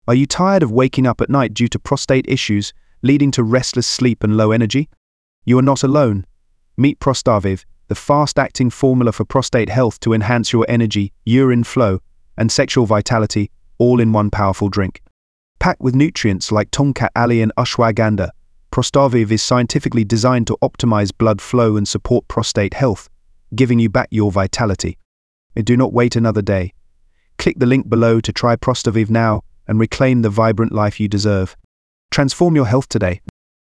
Are you tired of waking up at night due to prostate issues, leading to restless sleep and low energy? You are not alone. Meet Prostaviv, the fast-acting formula for prostate health to enhance your energy, urine flow, and sexual vitality, all in one powerful drink. Packed with nutrients like Tongkat Ali and Ashwagandha, Prostaviv is scientifically designed to optimize blood flow and support prostate health, giving you back your vitality. And do not wait another day. Click the link below to try Prostaviv now and reclaim the vibrant life you deserve. Transform your health today.